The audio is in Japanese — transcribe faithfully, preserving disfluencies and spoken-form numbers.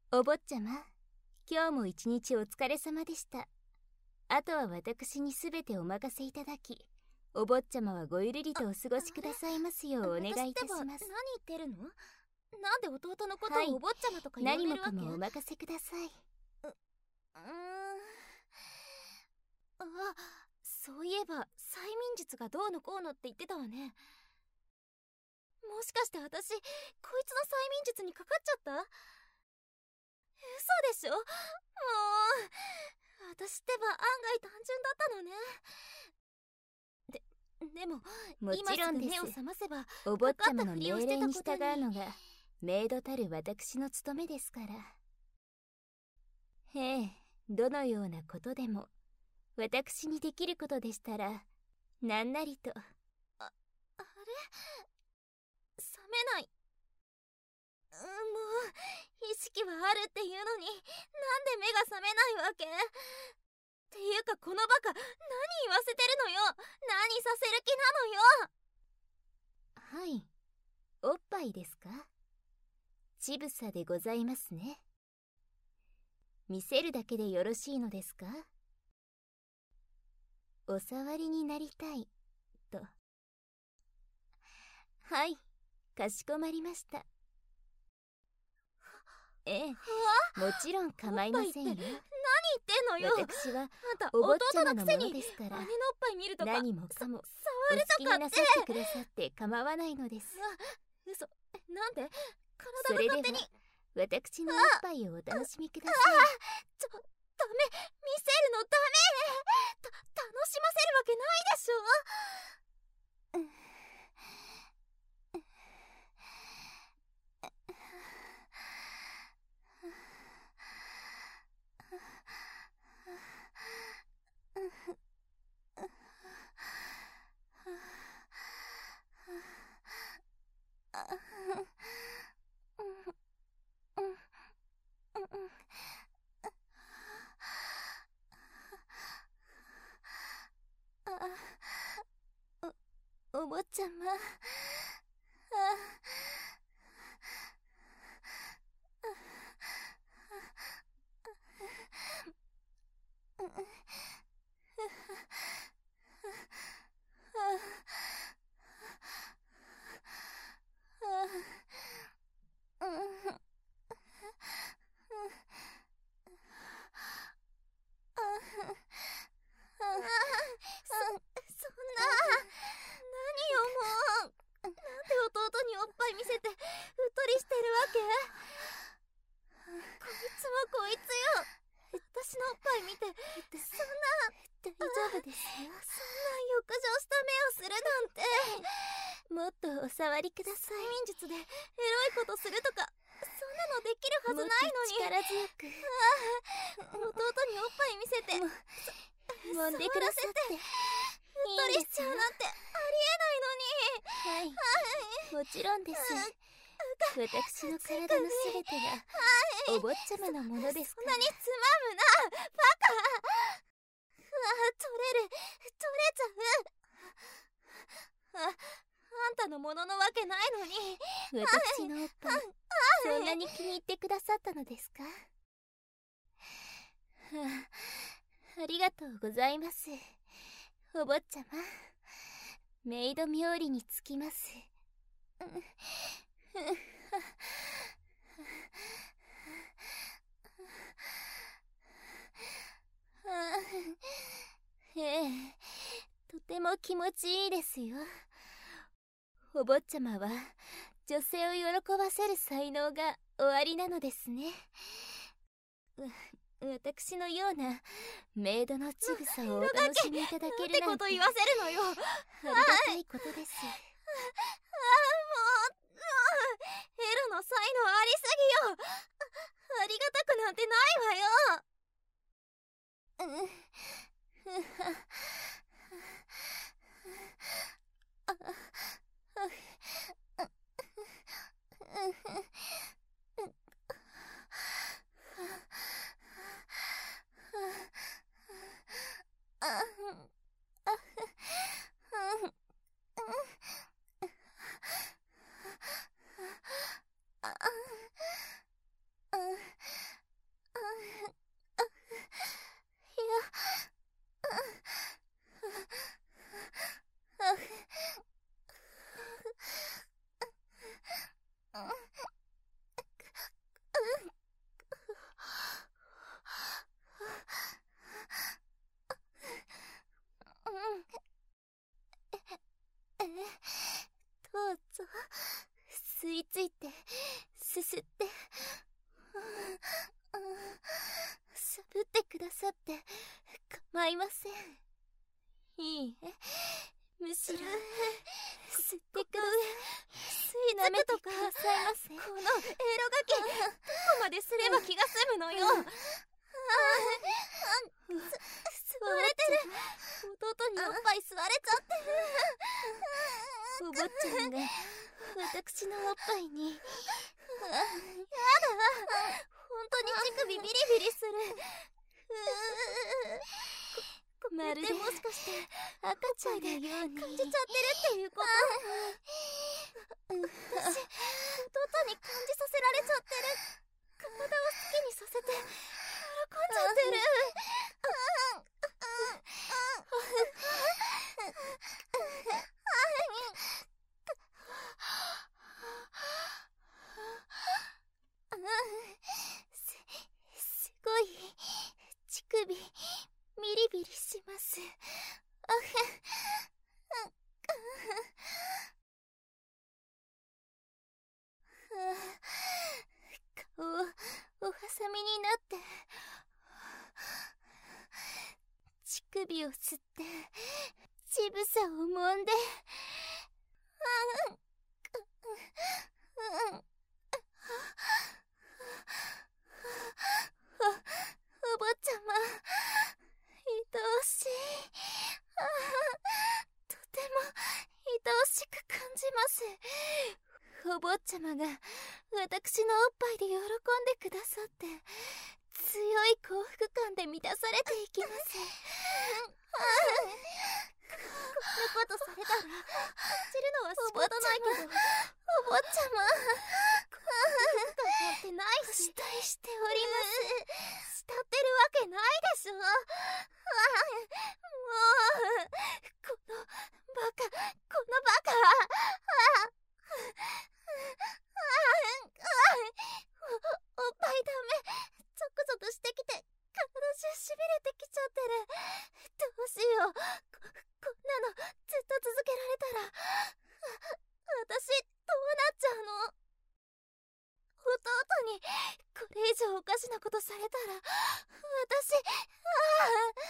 お坊ちゃま、今日も一日お疲れ様でした。あとは私にすべてお任せいただき、お坊ちゃまはごゆるりとお過ごしくださいますようお願いいたします。 何言ってるの？なんで弟のことをお坊ちゃまとか呼んでるわけ？ 何もかもお任せください。 う、うーん。あ、そういえば催眠術がどうのこうのって言ってたわね。もしかして私こいつの催眠術にかかっちゃった？嘘でしょ？もう私ってば案外単純だったのね。で、でももちろんです。 今すぐ目を覚ませばお坊ちゃまの命令に従うのがメイドたる私の務めですから。ええ、どのようなことでも私にできることでしたら何なりと。あ、 あれ？覚めない。もう意識はあるっていうのになんで目が覚めないわけ？っていうかこのバカ、何言わせてるのよ。何させる気なのよ。はい、おっぱいですか？ちぶさでございますね。見せるだけでよろしいのですか？お触りになりたいと。はい、かしこまりました。ええ、もちろん構いませんよ。何言ってんのよ。 私はお坊ちゃまのものですから、 姉のおっぱい見るとか何もかも触るとかってお好きになさってくださって構わないのです。 嘘、なんで？ それでは私のおっぱいをお楽しみください。 ちょ、ダメ、見せるのダメ。た、楽しませるわけないでしょ。お、お坊ちゃま。もっとお触りください。催眠術でエロいことするとかそんなのできるはずないのに。 力強く弟におっぱい見せてもんでくださってうっとりしちゃうなんてありえないのに。 はい、もちろんです。私の体のすべてがお坊ちゃまのものですから。 そんなにつまむなバカ。あ、取れる、取れちゃう。あ、あんたのもののわけないのに。 私のおっぱい、そんなに気に入ってくださったのですか？はあ、ありがとうございます。お坊ちゃま、メイド冥利につきます。ええ、とても気持ちいいですよ。お坊ちゃまは女性を喜ばせる才能がおありなのですね。私のようなメイドのちぐさをお楽しみいただけるなんて、 なんてこと言わせるのよ。 ありがたいことです。 ああ、もう、もうエロの才能ありすぎよ。 あ, ありがたくなんてないわよ。 ですって。サブってくださって構いません。いいえ、むしろ吸ってください。吸いなめてくださいませ。このエロガキ、どこまですれば気が済むのよ。吸われてる。弟におっぱい吸われちゃってる。お坊ちゃんが私のおっぱいに。やだ、本当に乳首ビリビリする。まるでもしかして赤ちゃんのように感じちゃってるっていうこと？私、弟に感じさせられちゃってる。体を好きにさせて喜んじゃってる。す、すごい乳首ビリビリします。あへ顔をおはさみになって乳首を吸って乳房を揉んで、お、お坊ちゃま、愛おしい。とても愛おしく感じます。お坊ちゃまが私のおっぱいで喜んでくださって、強い幸福感で満たされていきます。こんなことされたら感じるのは仕方ないけど、お坊ちゃま、幸福感なんてないし、慕いしております。慕ってるわけないでしょ。もう、このバカ、このバカ。お、おっぱいダメ。ゾクゾクしてきて体中しびれてきちゃってる。どうしよう。こ、こんなのずっと続けられたら私どうなっちゃうの？弟にこれ以上おかしなことされたら私、ああ